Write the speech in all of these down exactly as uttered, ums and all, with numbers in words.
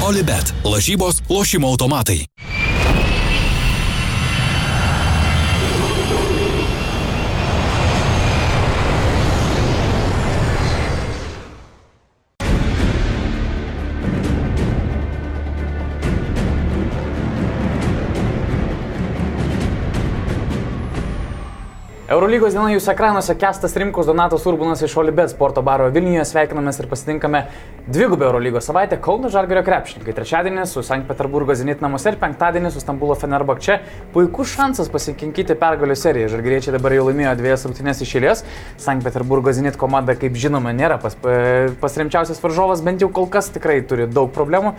Olibet. Lažybos, lošimo automatai. Eurolygos diena jūsų ekranuose Kęstas Rimkus, Donatas Urbonas iš Olibet sporto baro Vilniuje. Sveikinamės ir pasitinkame dvigubą Eurolygos savaitę Kauno Žalgirio krepšininkai. Trečiadienį su Sankt Peterburgo Zenit namuose ir penktadienį su Stambulo Fenerbahče. Puikus šansas pasikinkyti pergalių seriją. Žalgiriečiai dabar jau laimėjo dviejas rungtynes iš eilės. Sankt Peterburgo Zenit komanda, kaip žinoma, nėra pas, pasiremčiausias varžovas, bent jau kol kas tikrai turi daug problemų.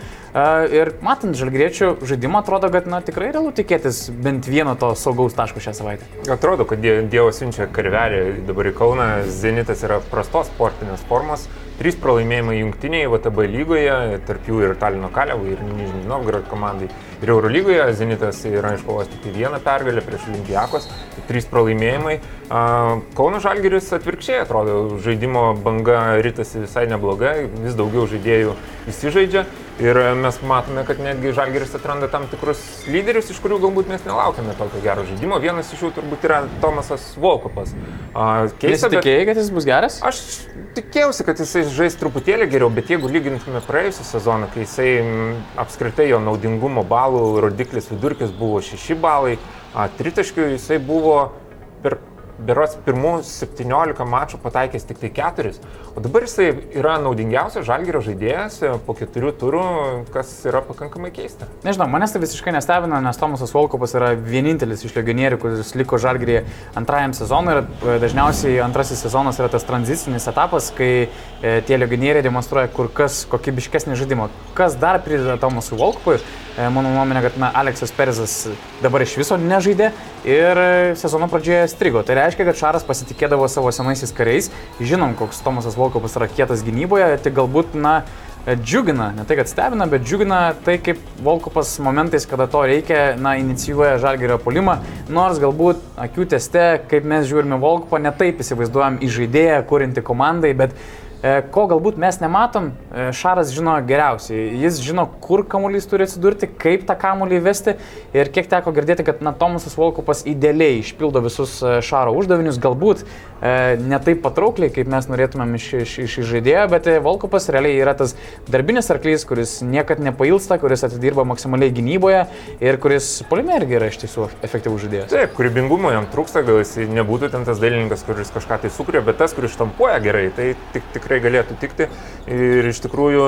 Ir matant žalgiriečių žaidimą, atrodo, kad na, tikrai realu tikėtis bent vieno to saugaus taško šią savaitę. Atrodo, kad Dievas siunčia karvelį dabar į Kauną. Zenitas yra prastos sportinės formos. Trys pralaimėjimai jungtiniai V T B lygoje, tarp jų ir Talino Kalevų, ir Nižnij Novgorod komandai. Ir Eurolygoje Zenitas yra iškovojęs tik vieną pergalę prieš Olympiakos, trys pralaimėjimai. Kauno Žalgiris atvirkščiai atrodo, žaidimo banga ritasi visai neblogai, vis daugiau žaidėjų įsižaidžia. Ir mes matome, kad netgi Žalgiris atranda tam tikrus lyderius, iš kurių galbūt mes nelaukime tokio gero žaidimo. Vienas iš jų turbūt yra Tomasas Volkupas. Keista, tikėjai, kad jis bus geras? Aš tikėjausi, kad jisai žais truputėlį geriau, bet jeigu lygintume praėjusią sezoną, kai jisai apskritai jo naudingumo balų rodiklis vidurkis buvo šeši balai, tritaškių jisai buvo per berods pirmus septyniolika mačų pataikęs tik tai keturis, o dabar jisai yra naudingiausias Žalgirio žaidėjas po keturių turų, kas yra pakankamai keista. Nežinau, manęs tai visiškai nestebina, nes Tomasas Volkupas yra vienintelis iš legionierių, kuris liko Žalgiryje antrajam sezonui ir dažniausiai antrasis sezonas yra tas tranzicinis etapas, kai e, tie legionieriai demonstruoja kur kas kokybiškesnį žaidimą. Kas dar prideda Tomasui Volkupui? E, mano nuomonė, kad na, Aleksas Perezas dabar iš viso nežaidė ir sezono pradžioje strigo. Tai reiškia, kad Šaras pasitikėdavo savo senaisiais kariais. Žinom, koks Tomasas Volkupas yra kietas gynyboje, tik galbūt, na, džiugina, ne tai, kad stebina, bet džiugina tai, kaip Volkupas momentais, kada to reikia, na, inicijuoja Žalgirio puolimą. Nors galbūt akių teste, kaip mes žiūrime Volkupą, ne taip įsivaizduojam į žaidėją, kuriantį komandai, bet ko galbūt mes nematom, Šaras žino geriausiai. Jis žino, kur kamuolys turi atsidurti, kaip tą kamuolį įvesti ir kiek teko girdėti, kad na, Tomasas Volkupas idealiai išpildo visus Šaro uždavinius, galbūt ne taip patraukliai, kaip mes norėtumėm iš, iš, iš žaidėjo, bet Volkupas realiai yra tas darbinis arklys, kuris niekad nepailsta, kuris atidirba maksimaliai gynyboje ir kuris puolime irgi yra iš tiesų efektyvus žaidėjas. Taip, kūrybingumo jam trūksta, gal jis nebūtų ten tas dailininkas, kuris kažką tai sukuria, bet tas, kuris štampuoja gerai, tai tik, tikrai galėtų tikti. Ir iš tikrųjų,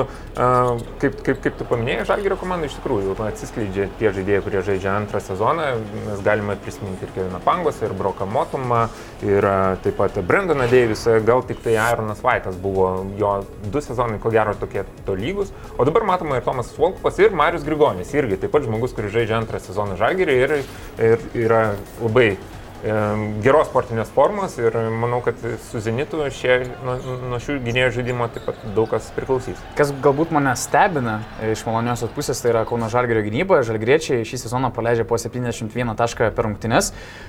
kaip, kaip, kaip tu paminėjai, Žalgirio komanda iš tikrųjų atsiskleidžia tie žaidėjai, kurie žaidžia antrą sezoną. Mes galime prisiminti ir Keviną Pangosą, ir Broką Motumą, ir taip pat Brendoną Deivisą, gal tik tai Aaronas Vaitas buvo jo du sezonai, ko gero, tokie tolygus. O dabar matoma ir Tomasas Volkupas, ir Marius Grigonis, irgi taip pat žmogus, kuris žaidžia antrą sezoną Žalgiryje ir, ir yra labai geros sportinės formos ir manau, kad su Zenitu šie, nuo, nuo šių gynėjų žaidimo taip pat daug kas priklausys. Kas galbūt mane stebina iš maloniosios pusės, tai yra Kauno Žalgirio gynyba. Žalgiriečiai šį sezoną paleidžia po septyniasdešimt vieną tašką per rungtynes.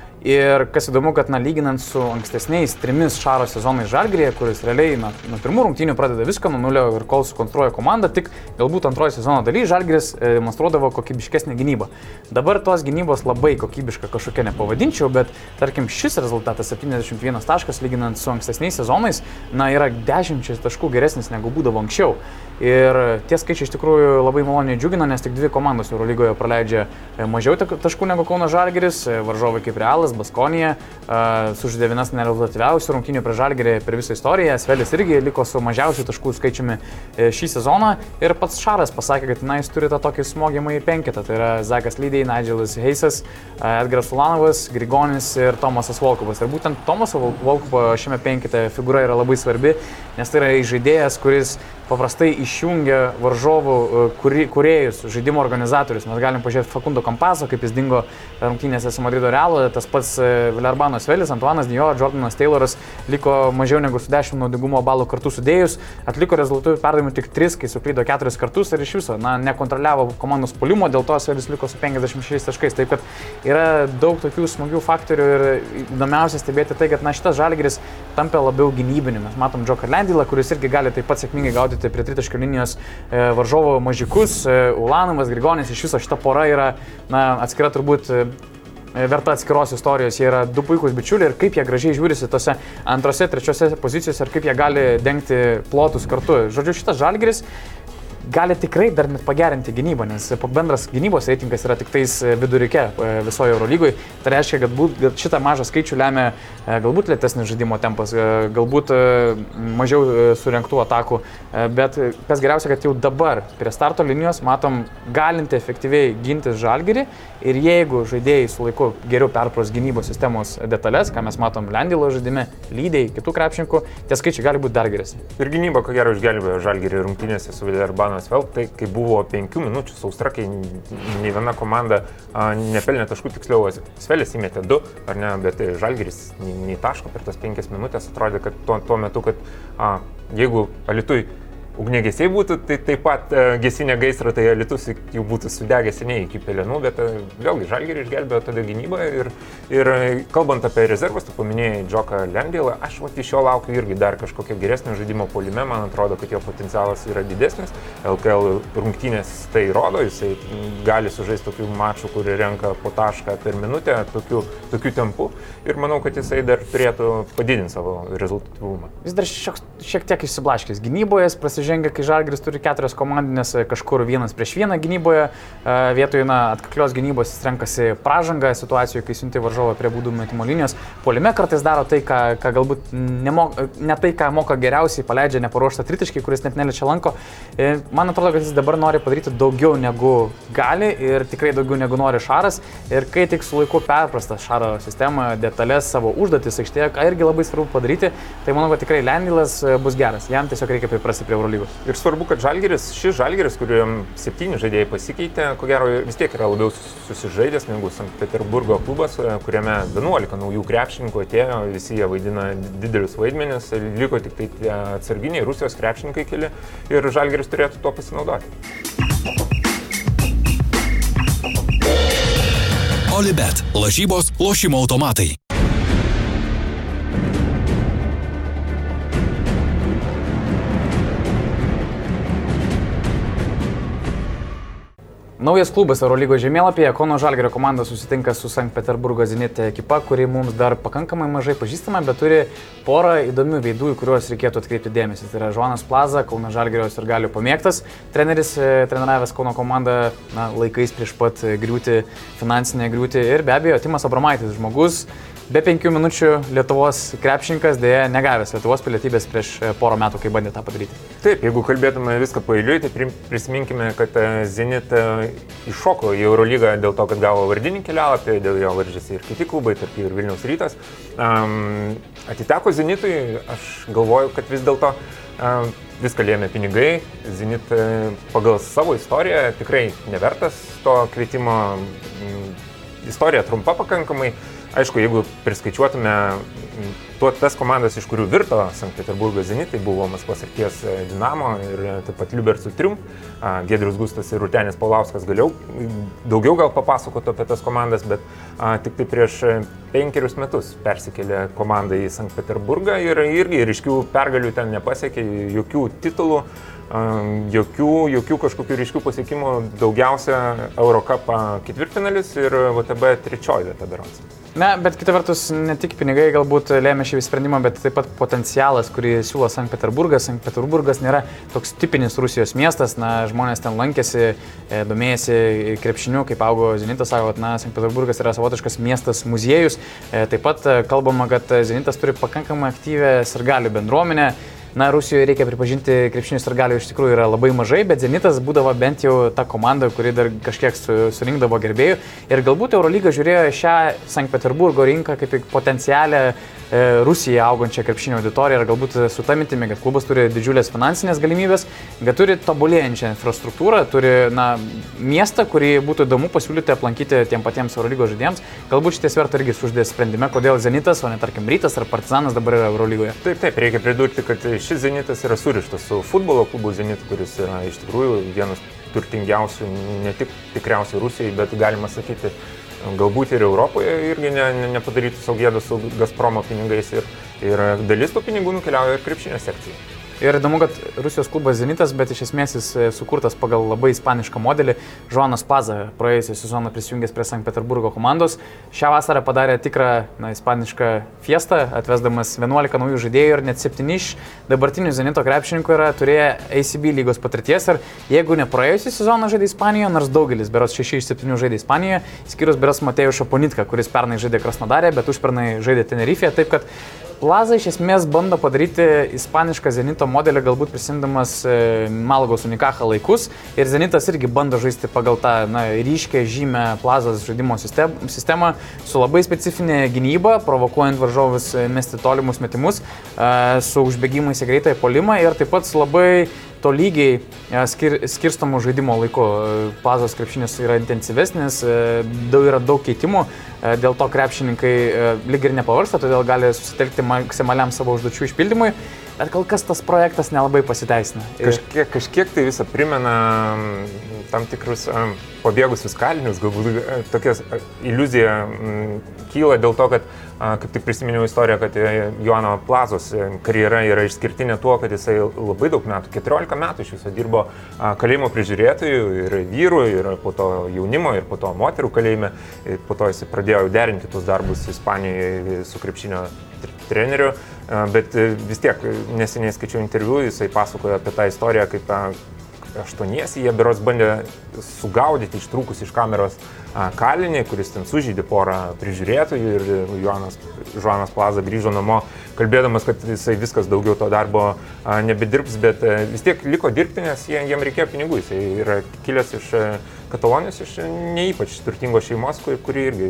Ir kas įdomu, kad na, lyginant su ankstesniais trimis Šaro sezonais Žalgiryje, kuris realiai na, nuo pirmų rungtynių pradeda viską nuo nulio ir kol sukonstruoja komandą, tik galbūt antrojo sezono dalyje Žalgiris e, demonstruodavo kokybiškesnę gynybą. Dabar tos gynybos labai kokybiška kažkokia nepavadinčiau, bet tarkim šis rezultatas septyniasdešimt vienas taškas lyginant su ankstesniais sezonais na, yra dešimčia taškų geresnis negu būdavo anksčiau. Ir tie skaičiai iš tikrųjų labai maloniai džiugina, nes tik dvi komandos Eurolygoje praleidžia mažiau taškų negu Kauno Žalgiris, varžovai kaip Realas, Baskonija, sužaidė vienas nerezultatyviausių rungtynių prieš Žalgirį per visą istoriją. Svelis irgi liko su mažiausiu taškų skaičiumi šį sezoną ir pats Šaras pasakė, kad na, jis turi tą tokį smogiamąjį penketą. Tai yra Zakas Lydiai, Nigelas Heisas, Edgaras Ulanovas, Grigonis ir Tomasas Volkupas. Ir būtent Tomaso Volkupo šiame penkete figūra yra labai svarbi, nes tai yra žaidėjas, kuris paprastai išjungia varžovų kūrėjus, žaidimo organizatorius. Mes galim pažiūrėti Facundo Campazo, kaip jis dingo rungtynėse su Madrido Realu, tas pats Vilerbano Svelis, Antuanas Dijo, Jordanas Tayloras liko mažiau negu su dešimt naudingumo balų kartu sudėjus, atliko rezultatyvių perdavimų tik tris, kai suklydo keturis kartus ir iš viso na, nekontroliavo komandos puolimo, dėl to Svelis liko su penkiasdešimt šešiais taškais. Taip kad yra daug tokių smagių faktų charakterių ir įdomiausia stebėti tai, kad na, šitas Žalgiris tampa labiau gynybiniu. Mes matom Džoką Lendylą, kuris irgi gali taip pat sėkmingai gaudyti prie tritaškio linijos e, varžovo mažiukus, e, Ulanovas, Grigonis, iš viso šita pora yra na, atskira turbūt e, verta atskiros istorijos, jie yra du puikūs bičiuliai ir kaip jie gražiai žiūrisi tose antrose, trečiose pozicijose ir kaip jie gali dengti plotus kartu. Žodžiu, šitas Žalgiris gali tikrai dar net pagerinti gynybą, nes bendras gynybos reitingas yra tik tais vidurike visoje Eurolygoje. Tai reiškia, kad būt, šitą mažą skaičių lemia galbūt lėtesnis žaidimo tempas, galbūt mažiau surinktų atakų, bet kas geriausia, kad jau dabar prie starto linijos matom galinti efektyviai gintis Žalgirį ir jeigu žaidėjai su laiku geriau perpros gynybos sistemos detalės, ką mes matom Lendylo žaidime, Lydėjai, kitų krepšininkų, tie skaičiai gali būti dar geresni. Ir gynyba, ko gero, išgelbėjo Žalgirį rungtynėse su Villeurbanne. Vėl tai, kai buvo penkių minučių sausra, kai nei viena komanda a, nepelnė taškų, tiksliau Svelis įmetė du, ar ne, bet Žalgiris nei, nei taško per tas penkias minutės atrodė, kad tuo, tuo metu, kad a, jeigu Alytui ugniagesiai būtų, tai taip pat e, gesinė gaisra, tai Alytus jau būtų sudegęs seniai iki pelenų, bet e, vėlgi Žalgirį išgelbėjo tada gynybą ir, ir kalbant apie rezervus, tu paminėjai Džoką Lendylą, aš vat, iš jo laukiu irgi dar kažkokio geresnio žaidimo puolime, man atrodo, kad jo potencialas yra didesnis, L K L rungtynės tai rodo, jisai gali sužaisti tokių mačų, kurie renka po tašką per minutę, tokių, tokių tempų ir manau, kad jisai dar turėtų padidinti savo rezultatyvumą. Jis dar šiek, šiek tiek išsiblaškęs gynyboje, žengia, kai Žalgiris turi keturias komandinės, kažkur vienas prieš vieną gynyboje, vietoje na, atkaklios gynybos jis renkasi pražangą situacijoje, kai siunti varžovą prie būdų metimo linijos. Puolime kartais daro tai, ką, ką galbūt nemok, ne tai, ką moka geriausiai, paleidžia neparuoštą tritaškį, kuris net neliečia lanko. Man atrodo, kad jis dabar nori padaryti daugiau negu gali ir tikrai daugiau negu nori Šaras. Ir kai tik su laiku perprasta Šaro sistema, detalės savo užduotis aikštėje, ką irgi labai svarbu padaryti, tai manau, kad tikrai Lendylas bus geras. Jam tiesiog reikia priprasti prie Eurolygos. Ir svarbu, kad Žalgiris, šis Žalgiris, kuriuom septyni žaidėjai pasikeitė, ko gero vis tiek yra labiau susižaidęs negu Sankt Peterburgo klubas, kuriame vienuolika naujų krepšininkų atėjo, visi jie vaidina didelius vaidmenis, liko tik tai atsarginiai Rusijos krepšininkai keli ir Žalgiris turėtų tuo pasinaudoti. Olibet. Lažybos, lošimo automatai. Naujas klubas Eurolygos žemėlapyje, Kauno Žalgirio komanda susitinka su Sankt Peterburgo Zenit ekipa, kuri mums dar pakankamai mažai pažįstama, bet turi porą įdomių veidų, į kuriuos reikėtų atkreipti dėmesį. Tai yra Žonas Plaza, Kauno Žalgirio sirgalių pamėgtas treneris, treniravęs Kauno komandą na, laikais prieš pat griūtį, finansinę griūtį ir be abejo Timas Abramaitis, žmogus be penkių minučių Lietuvos krepšininkas, dėja negavęs Lietuvos pilietybės prieš porą metų, kai bandė tą padaryti. Taip, jeigu kalbėtume viską paeiliui, tai prisiminkime, kad Zenit iššoko į Eurolygą dėl to, kad gavo vardinį kelialapį, dėl jo varžėsi ir kiti klubai, tarp jų ir Vilniaus Rytas. Um, atiteko Zenitui, aš galvoju, kad vis dėlto um, viską lėmė pinigai. Zenit pagal savo istoriją tikrai nevertas to kvietimo. Istorija trumpa pakankamai. Aišku, jeigu priskaičiuotume tuo, tas komandas, iš kurių virto Sankt Peterburgo Zenit, tai buvo Maskvos Srities Dinamo ir taip pat Liubercų Trium, Giedrius Gustas ir Rūtenis Paulauskas galiau daugiau gal papasakotų apie tas komandas, bet a, tik tai prieš penkerius metus persikėlė komanda į Sankt Peterburgą ir irgi ryškių pergalių ten nepasiekė, jokių titulų. Jokių, jokių kažkokių ryškių pasiekimų, daugiausia Eurocup ketvirtfinalis ir V T B trečioji vieta berods. Na, bet kita vertus, ne tik pinigai galbūt lėmė šį sprendimą, bet taip pat potencialas, kurį siūlo Sankt Peterburgas. Sankt Peterburgas nėra toks tipinis Rusijos miestas, na, žmonės ten lankėsi, domėjasi krepšiniu, kaip augo Zenitas, sako, kad na, Sankt Peterburgas yra savotiškas miestas muziejus. Taip pat kalbama, kad Zenitas turi pakankamai aktyvę sirgalių bendruomenę. Na, Rusijoje reikia pripažinti, krepšinių sirgalių iš tikrųjų yra labai mažai, bet Zenitas būdavo bent jau ta komanda, kuri dar kažkiek su, surinkdavo gerbėjų. Ir galbūt Eurolyga žiūrėjo šią Sankt Peterburgo rinką kaip potencialią e, Rusijoje augančią krepšinio auditoriją ir galbūt su ta mintimi, kad klubas turi didžiulės finansinės galimybės, kad turi tobulėjančią infrastruktūrą, turi na, miestą, kurį būtų įdomu pasiūlyti aplankyti tiem patiems Eurolygos žaidėjams. Galbūt šitie svertai irgi suždė sprendime, kodėl Zenitas, o ne tarkim Rytas ar Partizanas dabar yra Eurolygoje. Taip, taip, reikia pridurti, kad šis Zenitas yra surištas su futbolo klubu Zenit, kuris yra iš tikrųjų vienas turtingiausių, ne tik tikriausiai Rusijai, bet galima sakyti galbūt ir Europoje irgi ne, ne, nepadarytų sau gėdos su Gazpromo pinigais ir, ir dalis tų pinigų nukeliauja ir krepšinio sekcijai. Ir įdomu, kad Rusijos klubas Zenitas, bet iš esmės jis sukurtas pagal labai ispanišką modelį. Joanas Plaza praėjusią sezoną prisijungęs prie Sankt Peterburgo komandos. Šią vasarą padarė tikrą na, ispanišką fiestą, atvesdamas vienuolika naujų žaidėjų ir net septyni iš dabartinių Zenito krepšininkų yra turėję A C B lygos patirties. Ir jeigu ne praėjusią sezoną žaidė Ispanijoje, nors daugelis, berods šeši iš septynių žaidė Ispanijoje, skyrus berods Matėjų Šaponitką, kuris pernai žaidė Krasnodarė, bet užpernai žaidė Tenerifėje. Taip kad Plaza iš esmės bando padaryti ispanišką Zenito modelį, galbūt prisimdamas e, Malagos Unikacha laikus. Ir Zenitas irgi bando žaisti pagal tą na, ryškę žymę Plazos žaidimo sistem, sistemą su labai specifinė gynyba, provokuojant varžovus mesti tolimus metimus, e, su užbėgimais į greitąją puolimą ir taip pat su labai tolygiai skir, skirstamų žaidimo laiku. Plazos krepšinis yra intensyvesnis, daug, yra daug keitimų, dėl to krepšininkai lyg ir nepavargsta, todėl gali susitelkti maksimaliam savo užduočių išpildymui, bet kol kas tas projektas nelabai pasiteisina. Kažkiek, kažkiek tai visą primena tam tikrus pabėgus fiskalinius, galbūt tokia iliuzija kyla dėl to, kad kaip tik prisiminiau istoriją, kad Joano Plazos karjera yra išskirtinė tuo, kad jisai labai daug metų, keturiolika metų iš viso dirbo kalėjimo prižiūrėtojų ir vyrų, ir po to jaunimo, ir po to moterų kalėjime. Ir po to jisai pradėjo derinti tuos darbus Ispanijoje su krepšinio treneriu, bet vis tiek neseniai skaičiau interviu, jisai pasakojo apie tą istoriją, kaip aštuoniesi jie berods bandė sugaudyti ištrūkus iš kameros kalinį, kuris ten sužeidė porą prižiūrėtojų ir Joanas, Joanas Plaza grįžo namo, kalbėdamas, kad jisai viskas daugiau to darbo nebedirbs, bet vis tiek liko dirbti, nes jiem reikėjo pinigų. Jisai yra kilęs iš Katalonijos, iš neįpač turtingos šeimos, kuri, kuri irgi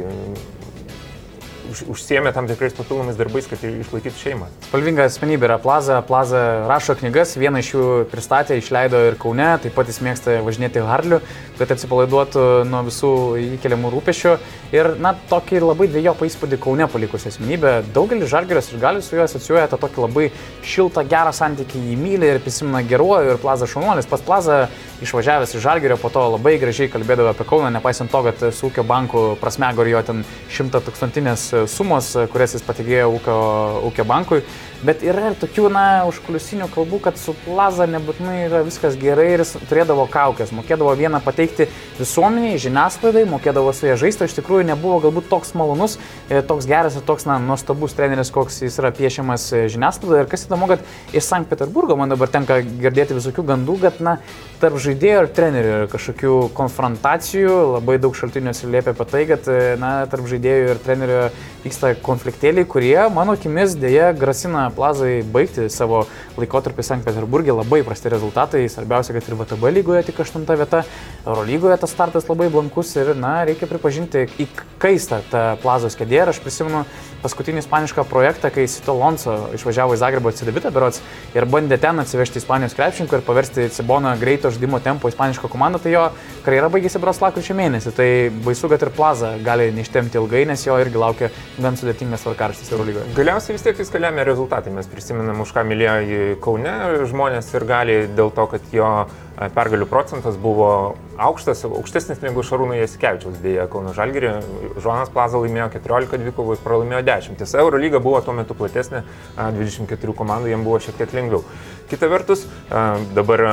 užsiėmė tam tikrais papildomais darbais, kad išlaikytų šeimą. Spalvinga asmenybė yra Plaza. Plaza rašo knygas, vieną iš jų pristatė, išleido ir Kaune, taip pat jis mėgsta važinėti Harliu, kad atsipalaiduotų nuo visų įkeliamų rūpesčių. Ir, na, tokį labai dvejopą įspūdį Kaune palikusi asmenybė. Daugelis Žalgirio sirgalių su juo asocijuoja tą tokį labai šiltą, gerą santykį, jį myli ir prisimena geruoju ir Plaza šaunuolis. Pas Plaza išvažiavęs iš Žalgirio po to labai gražiai kalbėdavo apie Kauną, nepaisant to, kad su ūkio banku prasmego ir jo ten šimta tūkstantinės sumos, kurias jis patikėjo ūkio, ūkio bankui. Bet yra ir tokių, na, užkulisinių kalbų, kad su Plaza nebūtinai yra viskas gerai ir jis turėdavo kaukės, mokėdavo vieną pateikti visuomeniai, žiniasklaidai, mokėdavo su jie žaisti, iš tikrųjų nebuvo galbūt toks malonus, toks geras ir toks, na, nuostabus treneris, koks jis yra piešiamas žiniasklaidoje. Ir kas įdomu, kad iš Sankt Peterburgo man dabar tenka girdėti visokių gandų, kad, na, tarp žaidėjo ir trenerių yra kažkokių konfrontacijų, labai daug šaltinių atsiliepia apie tai, kad, na, tarp žaidėjų ir trenerių vyksta konfliktėliai, kurie, mano akimis, dėja grasina Plazai baigti savo laikotarpį Sankt Peterburge. Labai prasti rezultatai, svarbiausia, kad ir V T B lygoje tik aštunta vieta, Eurolygoje tas startas labai blankus ir, na, reikia pripažinti, įkaista ta Plazos kėdė. Ir aš prisimenu paskutinį ispanišką projektą, kai Sito Alonso išvažiavo į Zagrebo Cidevitą berods ir bandė ten atsivežti Ispanijos krepšininkų ir paversti Ciboną greito žaidimo tempo ispanišką komandą, tai jo karjera baigėsi berods lapkričio mėnesį. Tai baisu, kad ir Plaza gali neištempti ilgai, nes jo irgi laukia gan sudėtingas tvarkaraštis Eurolygoje. Galiausiai vis tiek viską lemia rezultatai. Mes prisimenam, už ką mylėjo į Kaune žmonės ir gali dėl to, kad jo pergalių procentas buvo aukštas, aukštesnis negu Šarūno Jasikevičiaus, beje, Kauno Žalgiryje. Joanas Plaza laimėjo keturiolika dvikovų ir pralaimėjo dešimt. Tiesa, Eurolyga buvo tuo metu platesnė, dvidešimt keturių komandų, jiems buvo šiek tiek lengviau. Kita vertus, dabar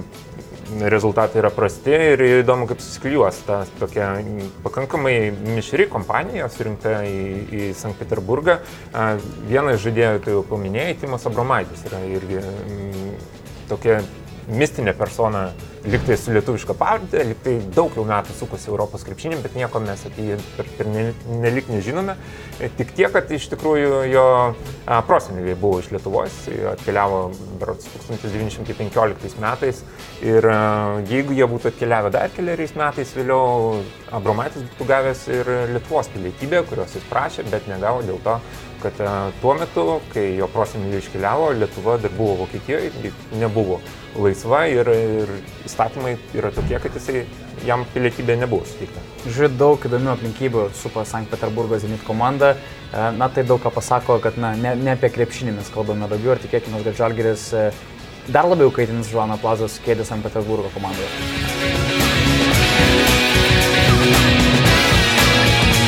rezultatai yra prasti ir įdomu, kaip susiklijuos ta tokia pakankamai mišri kompanija surinkta į, į Sankt Peterburgą. Vienas žaidėjų, tai jau paminėjai, Timas Abromaitis yra irgi m, tokia mistinė persona, liktai su lietuviška pavardė, liktai daug jau metų sukosi Europos krepšinį, bet nieko mes apie jį per, per nelik nežinome. Tik tiek, kad iš tikrųjų jo proseneliai buvo iš Lietuvos, atkeliavo berods tūkstantis devyni šimtai penkioliktais metais ir jeigu jie būtų atkeliavę dar keliariais metais vėliau, Abromaitis būtų gavęs ir Lietuvos pilietybę, kurios jis prašė, bet negavo dėl to, kad tuo metu, kai jo proseneliai iškeliavo, Lietuva dar buvo Vokietijoje, nebuvo laisva ir, ir įstatymai yra tokie, kad jisai, jam pilietybė nebuvo suteikta. Žiūrėt, daug įdomių aplinkybių supa Sankt Peterburgo Zenit komanda. Na, tai daug ką pasako, kad na, ne, ne apie krepšinį mes kalbame daugiau ir tikėkime, kad Žalgiris dar labiau kaitins Joano Plazos kėdę Sankt Peterburgo komandoje.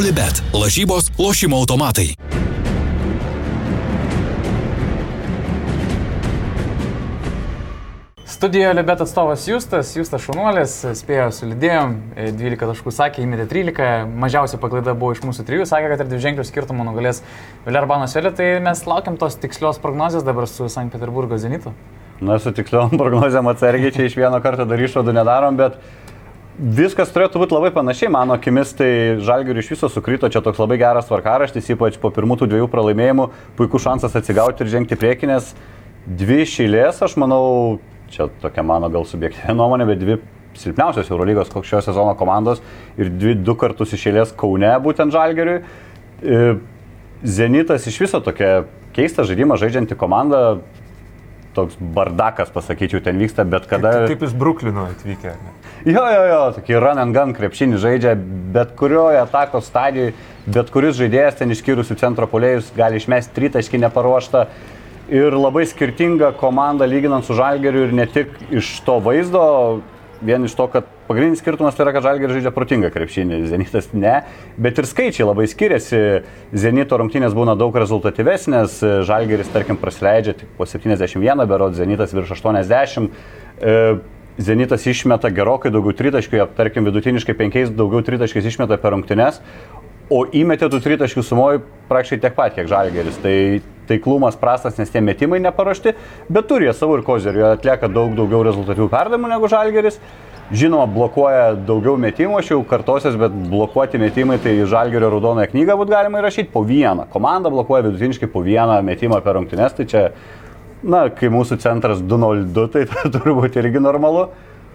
Olibet. Lažybos, lošimo automatai. Studijoje Olibet atstovas Justas, Justas šaunuolis, spėjo su lydėjom, dvylika taškų sakė, įmetė trylika, mažiausia paklaida buvo iš mūsų trijų, sakė, kad ir dviženklių skirtumų nugalės Vilerbano Svelė, tai mes laukiam tos tikslios prognozės dabar su Sankt Peterburgo Zenitu. Na, su tiksliom prognozėm atsargiai čia iš vieno karto dar išvadų nedarom, bet viskas turėtų būti labai panašiai, mano akimis, tai Žalgiriui iš viso sukrito čia toks labai geras tvarkaraštis, ypač po pirmų tų dviejų pralaimėjimų, puikus šansas atsigauti ir žengti priekinės. Dvi šeilės, aš manau, čia tokia mano gal subjektyvi nuomonė, bet dvi silpniausios Eurolygos šio sezono komandos ir dvi du kartus iš eilės Kaune būtent Žalgiriui. Zenitas iš viso tokia keista žaidimą žaidžianti komanda, toks bardakas, pasakyčiau, ten vyksta, bet kada... Kaip, kaip iš Bruklino atvykę, ne? Jo, jo, jo, tokį run and gun krepšinį žaidžia, bet kurioje atakos stadijoje, bet kuris žaidėjas ten išskyrusių centro puolėjus gali išmesti tritaškį neparuoštą. Ir labai skirtinga komanda lyginant su Žalgiriu ir ne tik iš to vaizdo, vien iš to, kad pagrindinis skirtumas tai yra, kad Žalgiris žaidžia protingą krepšinį, Zenitas ne, bet ir skaičiai labai skiriasi. Zenito rungtynės būna daug rezultatyvesnės, Žalgiris, tarkim, prasileidžia tik po septyniasdešimt vieną berods, Zenitas virš aštuoniasdešimt. Zenitas išmeta gerokai daugiau tritaškių, tarkim, vidutiniškai penkiais daugiau tritaškiais išmeta per rungtynes, o įmetė tų tritaškių sumoj praktiškai tiek pat, kiek Žalgiris. Tai taiklumas prastas, nes tie metimai neparuošti, bet turi jie savo ir kozerių, jie atlieka daug daugiau rezultatyvių perdavimų negu Žalgiris. Žinoma, blokuoja daugiau metimų, aš jau kartosios, bet blokuoti metimai, tai Žalgirio raudonoje knygą būtų galima įrašyti po vieną. Komanda blokuoja vidutiniškai po vieną metimą per rungtynes, tai čia, na, kai mūsų centras du nulis du, tai turbūt irgi normalu.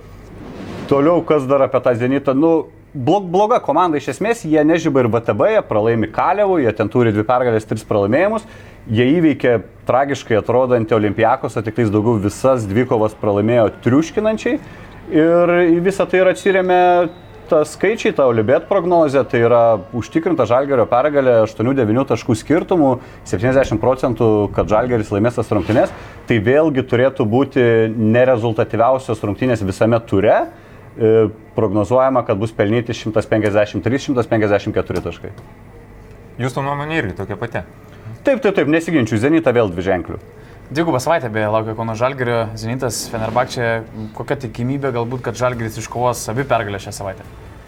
Toliau, kas dar apie tą Zenitą, nu, bloga komanda iš esmės, jie nežiba ir V T B, jie pralaimi Kalevų, jie ten turi dvi pergalės, tris pralaimėjimus, jie įveikė tragiškai atrodantį Olympiakosą, tik tais daugiau visas dvikovas pralaimėjo triuškinančiai ir į visą tai ir atsirėmė ta skaičiai, ta Olibet prognozė, tai yra užtikrinta Žalgirio pergalė aštuonių devynių taškų skirtumų, septyniasdešimt procentų, kad Žalgiris laimės tas rungtynes, tai vėlgi turėtų būti nerezultatyviausios rungtynės visame ture. Prognozuojama, kad bus pelnyti šimtas penkiasdešimt trys šimtas penkiasdešimt keturi taškai. Jūsų nuomonė irgi tokia pati? Taip, taip, taip, nesiginčiu, Zenitą vėl dvi ženklių. Dvigubą savaitę beje laukia Kauno Žalgirio, Zenitas, Fenerbahčė, kokia tikimybė galbūt, kad Žalgiris iškovos abi pergalės šią savaitę?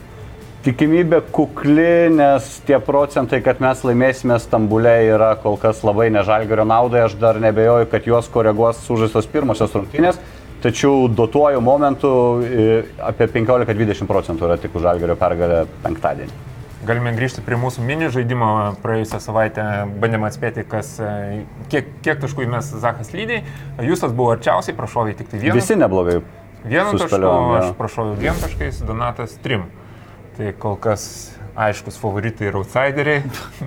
Tikimybė kukli, nes tie procentai, kad mes laimėsime Stambule, yra kol kas labai ne Žalgirio naudai, aš dar nebejoju, kad juos koreguos sužaistos pirmosios rungtynės. Tačiau duotuoju momentu apie penkiolika dvidešimt procentų yra tik už Žalgirio pergalę penktadienį. Galime grįžti prie mūsų mini žaidimo. Praėjusią savaitę bandėme atspėti, kas, kiek, kiek taškų mes Zachas lygiai. Justas buvo arčiausiai, prašovė tik tai vieną. Visi neblogai. Vieną tašką, aš prašoviau dviem taškais, Donatas trim. Tai kol kas aiškus favoritai ir outsideriai.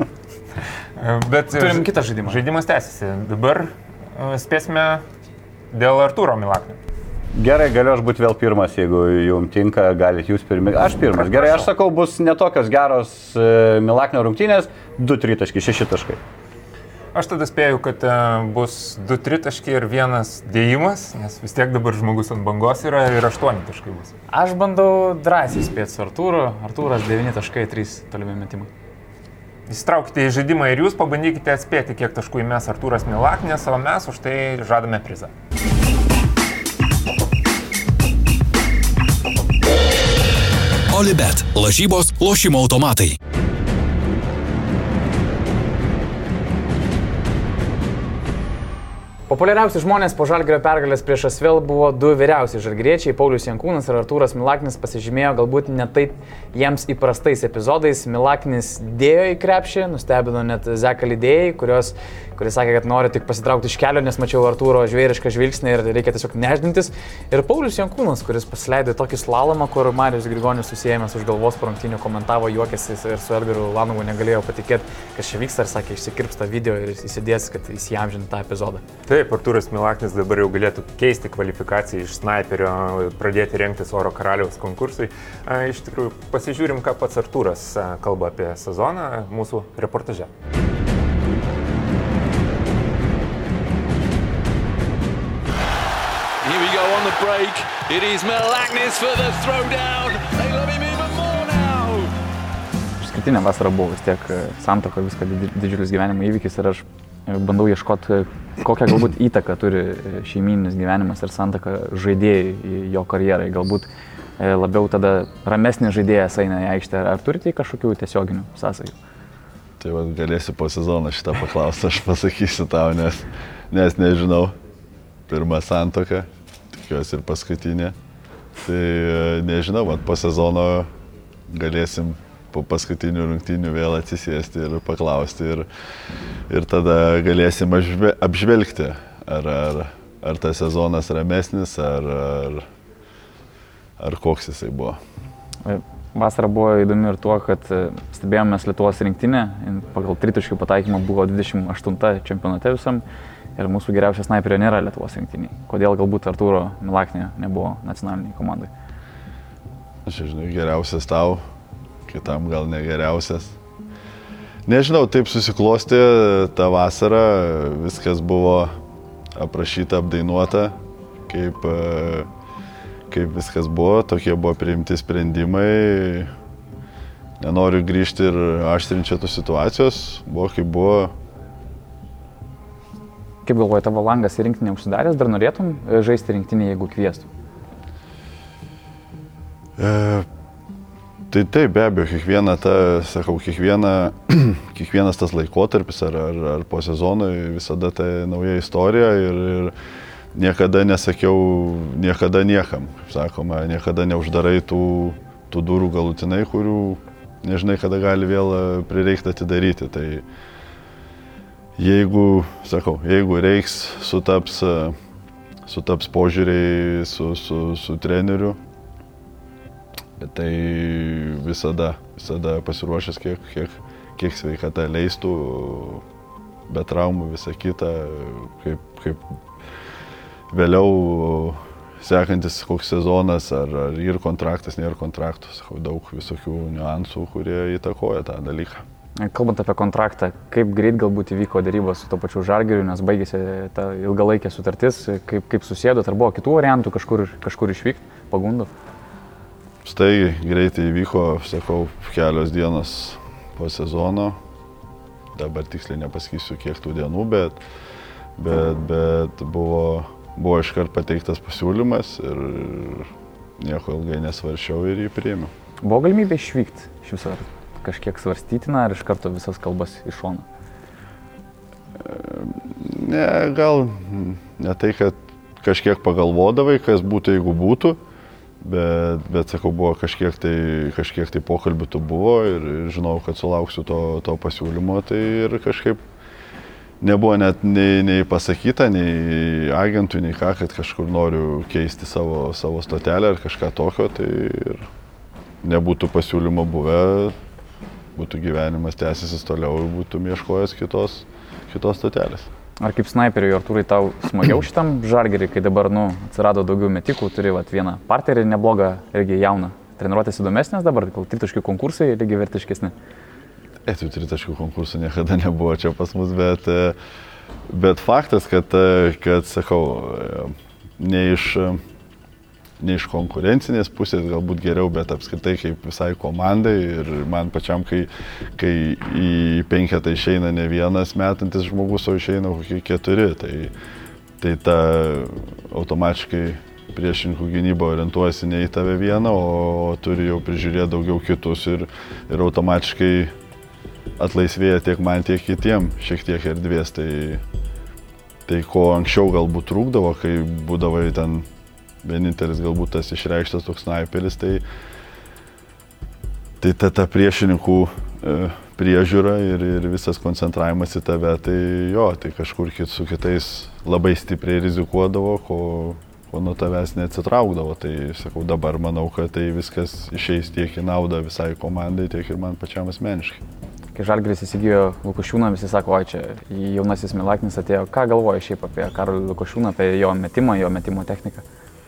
Bet turim kitą žaidimą. Žaidimas tęsiasi. Dabar spėsime dėl Artūro Milaknio. Gerai, galiu aš būti vėl pirmas, jeigu jums tinka, galite jūs pirmi. Aš pirmas. Gerai, aš sakau, bus netokios geros Milaknio rungtynės, du tritaškai, šeši taškai. Aš tada spėju, kad bus du tritaškai ir vienas dėjimas, nes vis tiek dabar žmogus ant bangos yra ir aštuoni taškai bus. Aš bandau drąsiai spėti su Artūru. Artūras devyni taškai, trys tolimi metimai. Įsitraukite į žaidimą ir jūs pabandykite atspėti, kiek taškų įmes Artūras Milaknis, o mes už tai žadame prizą. Olibet. Lažybos, lošimo automatai. Populiariausi žmonės po Žalgirio pergalės prieš Asvel buvo du vyriausi žalgiriečiai, Paulius Jankūnas ir Artūras Milaknis pasižymėjo galbūt ne taip jiems įprastais epizodais. Milaknis dėjo į krepšį, nustebino net Zeką lydėjai, kurios, kuris sakė, kad nori tik pasitraukti iš kelio, nes mačiau Artūro žvėrišką žvilgsnį ir reikia tiesiog neždintis. Ir Paulius Jankūnas, kuris pasileido tokį slalomą, kur Marijus Grigonis susiėmęs už galvos po rungtynių komentavo, juokėsi ir su Edgaru Ulanovų negalėjo patikėti, kas čia vyksta, ir sakė, išsikirps tą video ir įsidės, kad įsiamžinti tą epizodą. Taip, Artūras Milaknis dabar jau galėtų keisti kvalifikaciją iš snaiperio, pradėti rengtis Oro karaliaus konkursui. Iš tikrųjų, pasižiūrim, ką pats Artūras kalba apie sezoną mūsų reportaže. Here we go on the break. It is Milaknis for the throwdown. They love him even more now. išskirtinė vasara buvo, vis tiek santuoka, viską didžiulis gyvenimo įvykis ir aš bandau ieškoti, kokią galbūt įtaką turi šeimyninis gyvenimas ir santuoka žaidėjai jo karjerai. Galbūt labiau tada ramesnis žaidėjas eina į aikštę. Ar turite kažkokių tiesioginių sąsajų? Tai va, galėsiu po sezono šitą paklausti, aš pasakysiu tau, nes, nes nežinau. Pirma santuoka, tikiuosi ir paskutinė. Tai nežinau, vat, po sezono galėsim po paskutinių rungtynių vėl atsisėsti ir paklausti ir, ir tada galėsim apžvelgti, ar, ar, ar tas sezonas ramesnis, ar, ar, ar koks jisai buvo. Vasara buvo įdomi ir tuo, kad stebėjomės Lietuvos rinktinę, pagal tritaškių pataikymą buvo dvidešimt aštunta čempionate visam ir mūsų geriausias snaiperio nėra Lietuvos rinktiniai. Kodėl galbūt Artūro Milaknio nebuvo nacionaliniai komandai? Aš žinau, geriausias tau, kitam gal negeriausias. Nežinau, taip susiklosti tą vasarą, viskas buvo aprašyta, apdainuota, kaip, kaip viskas buvo, tokie buvo priimti sprendimai. Nenoriu grįžti ir aštrinti tų situacijos, buvo kaip buvo. Kaip galvoji, tavo langas į rinktinę užsidaręs, dar norėtum žaisti rinktinį, jeigu kviestų? E, tai taip, be abejo, kiekviena ta, sakau, kiekviena, kiekvienas tas laikotarpis ar, ar, ar po sezono visada tai nauja istorija ir, ir niekada nesakiau, niekada niekam, sakoma, niekada neuždarai tų, tų durų galutinai, kurių nežinai, kada gali vėl prireikti atidaryti. Tai jeigu, sakau, jeigu reiks, sutaps, sutaps požiūriai su, su, su treneriu, tai visada, visada pasiruošęs, kiek, kiek, kiek sveikata leistų, be traumų, visą kitą, kaip, kaip vėliau sekantis koks sezonas, ar, ar ir kontraktas, nėra kontraktus, daug visokių niuansų, kurie įtakoja tą dalyką. Kalbant apie kontraktą, kaip greit galbūt įvyko dėrybos su to pačiu Žalgiriu, nes baigėsi ta ilgalaikė sutartis, kaip, kaip susėdot, ar buvo kitų variantų kažkur, kažkur išvykti, pagundų? Staigiai, greitai įvyko, sakau, kelios dienos po sezono, dabar tiksliai nepasakysiu kiek tų dienų, bet, bet, bet buvo, buvo iškart pateiktas pasiūlymas ir nieko ilgai nesvaršiau ir jį priėmiau. Buvo galimybė išvykti iš viso, ar kažkiek svarstytina, ar iš karto visas kalbas iš šono? Ne, gal ne tai, kad kažkiek pagalvodavai, kas būtų, jeigu būtų. Bet, bet, sakau, buvo kažkiek tai, kažkiek tai pokalbių tų buvo ir, ir žinau, kad sulauksiu to, to pasiūlymo, tai ir kažkaip nebuvo net nei, nei pasakyta, nei agentui, nei ką, kad kažkur noriu keisti savo, savo stotelę ar kažką tokio, tai ir nebūtų pasiūlymo buvę, būtų gyvenimas tęsisis toliau ir būtum ieškojęs kitos, kitos stotelės. Ar kaip snaiperiui, Artūrai, tau smagiau šitam Žalgiriui, kai dabar, nu, atsirado daugiau metikų, turi vat, vieną partnerį neblogą, irgi jauną. Treniruotės įdomesnės dabar, kol tritaškių konkursai lygiai vertiškesni? E, tų tritaškių konkursų niekada nebuvo čia pas mus, bet, bet faktas, kad, kad sakau, ne iš, ne iš konkurencinės pusės galbūt geriau, bet apskritai kaip visai komandai ir man pačiam, kai, kai į penketą išeina ne vienas metantis žmogus, o išeina kokie keturi, tai, tai ta automatiškai priešininkų gynyba orientuojasi ne į tave vieną, o turi jau prižiūrėti daugiau kitus ir, ir automatiškai atlaisvėja tiek man, tiek kitiem šiek tiek erdvės. Tai, tai ko anksčiau galbūt trūkdavo, kai būdavai ten vienintelis galbūt tas išreikštas toks snaiperis, tai, tai ta, ta priešininkų e, priežiūra ir, ir visas koncentravimas į tave, tai jo, tai kažkur kit, su kitais labai stipriai rizikuodavo, ko, ko nuo tavęs neatsitraukdavo. Tai sakau, dabar manau, kad tai viskas išeis tiek į naudą visai komandai, tiek ir man pačiam asmeniškai. Kai Žalgiris įsigijo Lukošiūną, visi sako, oi čia jaunasis Milaknis atėjo. Ką galvoja šiaip apie Karolį Lukošiūną, apie jo metimą, jo metimo techniką?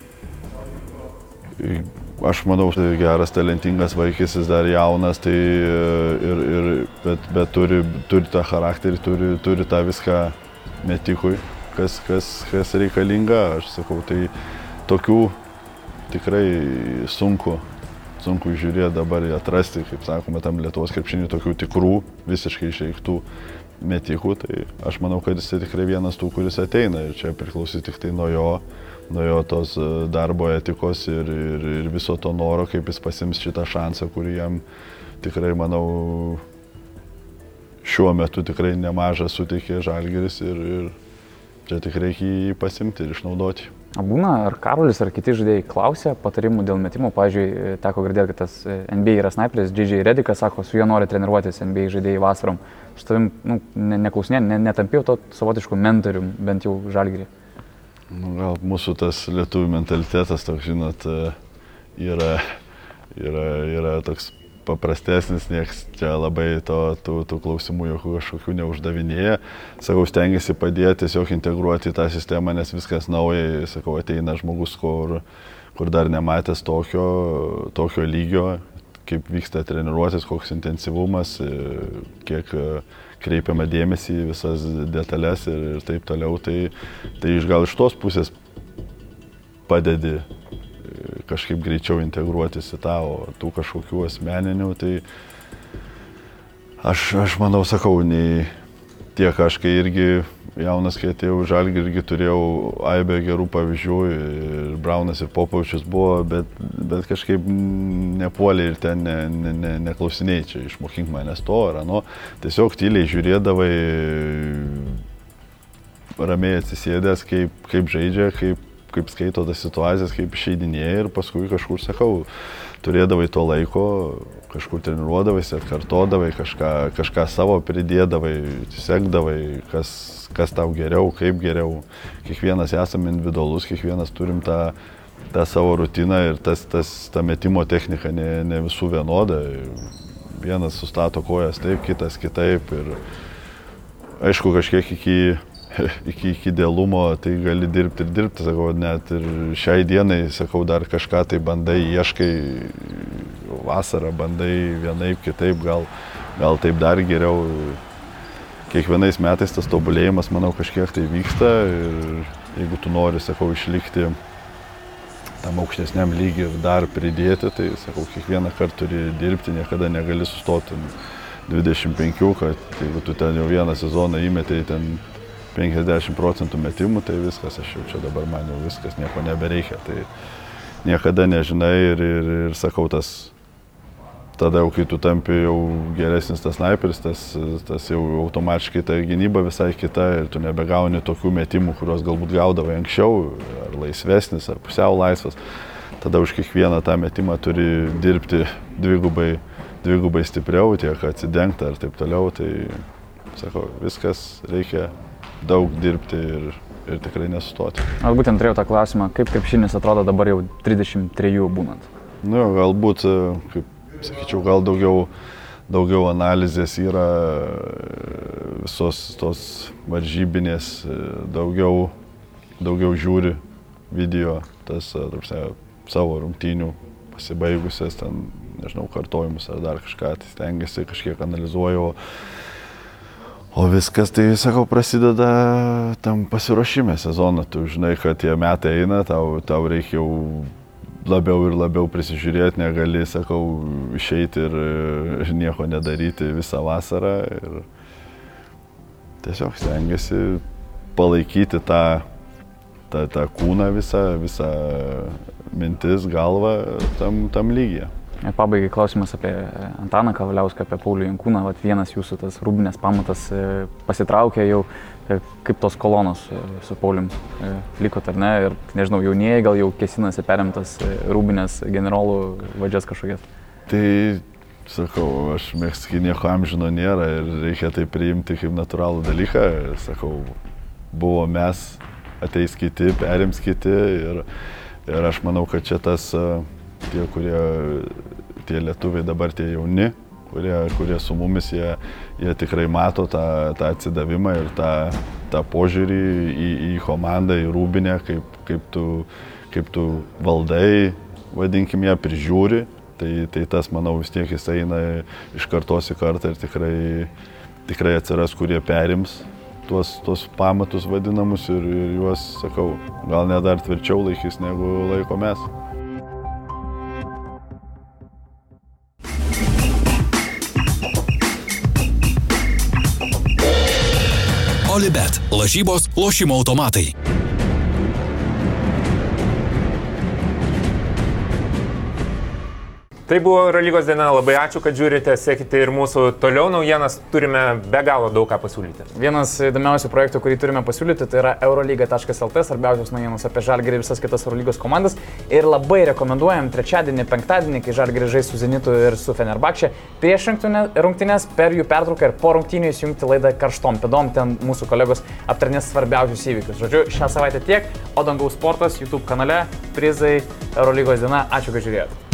Aš manau, tai geras, talentingas vaikis, jis dar jaunas, tai ir, ir, bet, bet turi, turi tą charakterį, turi, turi tą viską metikui, kas, kas, kas reikalinga. Aš sakau, tai tokių tikrai sunku, sunku žiūrėti dabar ir atrasti, kaip sakome, tam Lietuvos krepšiniui tokių tikrų, visiškai išreikštų metikų, tai aš manau, kad jis tikrai vienas tų, kuris ateina ir čia priklausys tik tai nuo jo, nuo jo tos darbo etikos ir, ir, ir viso to noro, kaip jis pasims šitą šansą, kurį jam tikrai, manau, šiuo metu tikrai nemažą suteikė Žalgiris ir, ir čia tik reikia jį pasimti ir išnaudoti. Būna, ar Karolis, ar kiti žaidėjai klausia patarimų dėl metimų? Pavyzdžiui, teko girdėti, kad tas N B A yra snaiperis, J J Redikas sako, su juo nori treniruotis N B A žaidėjai vasarom. Aš tavim nu, ne, neklausinė, ne, netampėjau to savotiškų mentorių, bent jau Žalgirį. Nu, gal mūsų tas lietuvių mentalitetas, toks, žinot, yra, yra, yra toks paprastesnis, nieks čia labai to, tų, tų klausimų jokių kažkokių neuždavinėja. Sakau, stengiasi padėti, tiesiog integruoti į tą sistemą, nes viskas naujai, sakau, ateina žmogus, kur, kur dar nematęs tokio, tokio lygio, kaip vyksta treniruotis, koks intensyvumas, kiek kreipiama dėmesį į visas detalės ir, ir taip toliau. Tai, tai iš gal iš tos pusės padedi kažkaip greičiau integruotis į tą, o tų kažkokių asmeninių, tai aš, aš manau, sakau, nei tiek aš, kai irgi jaunas, kai atėjau į Žalgirį, irgi turėjau aibę gerų pavyzdžių ir Braunas ir Popovičius buvo, bet, bet kažkaip nepuolė ir ten ne, ne, ne, neklausinėjai, čia išmokink manęs to ar ano, tiesiog tyliai žiūrėdavai, ramiai atsisėdęs, kaip, kaip žaidžia, kaip kaip skaito tas situacijas, kaip išeidinėja ir paskui kažkur, sakau, turėdavai to laiko, kažkur treniruodavais, atkartodavai, kažką, kažką savo pridėdavai, sekdavai, kas, kas tau geriau, kaip geriau. Kiekvienas esame individualus, kiekvienas turim tą, tą savo rutiną ir tas, tas, ta metimo technika ne, ne visų vienoda. Vienas sustato kojas taip, kitas kitaip ir aišku, kažkiek iki iki, iki idealumo, tai gali dirbti ir dirbti, sakau, net ir šiai dienai, sakau, dar kažką tai bandai, ieškai vasarą, bandai vienaip, kitaip, gal, gal taip dar geriau. Kiekvienais metais tas tobulėjimas, manau, kažkiek tai vyksta ir jeigu tu nori, sakau, išlikti tam aukštesniam lygiui ir dar pridėti, tai, sakau, kiekvieną kartą turi dirbti, niekada negali sustoti dvidešimt penki, kad jeigu tu ten jau vieną sezoną įmetei ten penkiasdešimt procentų metimų, tai viskas, aš jau čia dabar man jau viskas, nieko nebereikia. Tai niekada nežinai ir, ir, ir sakau, tas, tada jau kai tu tampi jau geresnis tas sniperis, tas, tas jau automatiškai ta gynyba visai kita ir tu nebegauni tokių metimų, kuriuos galbūt gaudavai anksčiau, ar laisvesnis, ar pusiau laisvas. Tada už kiekvieną tą metimą turi dirbti dvigubai, dvigubai stipriau, tiek atsidengti ar taip toliau. Tai, sakau, viskas reikia daug dirbti ir, ir tikrai nesustoti. Aš būtent turėjau tą klausimą, kaip krepšinis atrodo dabar jau trisdešimt trejų būnant? Nu, galbūt, kaip sakyčiau, gal daugiau, daugiau analizės yra visos tos varžybinės, daugiau, daugiau žiūri video, tas, tarpsia, savo rungtynių pasibaigusias, ten, nežinau, kartojimus ar dar kažką, tai stengiasi, kažkiek analizuoju. O viskas, tai, sakau, prasideda tam pasiruošime sezoną. Tu žinai, kad tie metai eina, tau, tau reikia jau labiau ir labiau prisižiūrėti, negali, sakau, išeiti ir, ir nieko nedaryti visą vasarą. Ir tiesiog stengiasi palaikyti tą, tą, tą kūną visą, visą mintis, galvą tam, tam lygyje. Pabaigai klausimas apie Antaną Kavaliauską, apie Paulių Jankūną. Vat vienas jūsų tas rūbinės pamatas pasitraukė jau, kaip tos kolonos su Paulium likot, ar ne? Ir nežinau, jaunieji gal jau kesinasi perimtas rūbinės generolų vadžias kažkokias. Tai, sakau, aš mėgstu, nieko amžino nėra ir reikia tai priimti kaip natūralų dalyką. Sakau, buvo mes, ateis kiti, perims kiti ir, ir aš manau, kad čia tas tie, kurie, tie lietuviai dabar tie jauni, kurie, kurie su mumis, jie, jie tikrai mato tą, tą atsidavimą ir tą, tą požiūrį į, į komandą, į rūbinę, kaip, kaip, tu, kaip tu valdai, vadinkim, ją prižiūri. Tai, tai tas, manau, vis tiek jis eina iš kartos į kartą ir tikrai, tikrai atsiras, kurie perims tuos, tuos pamatus vadinamus ir, ir juos, sakau, gal net dar tvirčiau laikys, negu laiko mes. Bet. Lažybos, lošimo automatai. Tai buvo Eurolygos diena, labai ačiū, kad žiūrite, sekite ir mūsų toliau naujienas, turime be galo daug ką pasiūlyti. Vienas įdomiausių projektų, kurį turime pasiūlyti, tai yra eurolyga taškas el tė, svarbiausios naujienos apie Žalgirį ir visas kitas Eurolygos komandas. Ir labai rekomenduojam trečiadienį, penktadienį, kai Žalgiris žais su Zenitu ir su Fenerbahče, prieš rungtynes, per jų pertrauką ir po rungtynių įsijungti laidą Karštom pėdom, ten mūsų kolegos aptarnės svarbiausius įvykius. Žodžiu, šią savaitę tiek, o Dangaus sportas YouTube kanale, prizai, Eurolygos diena, ačiū, kad žiūrėjote.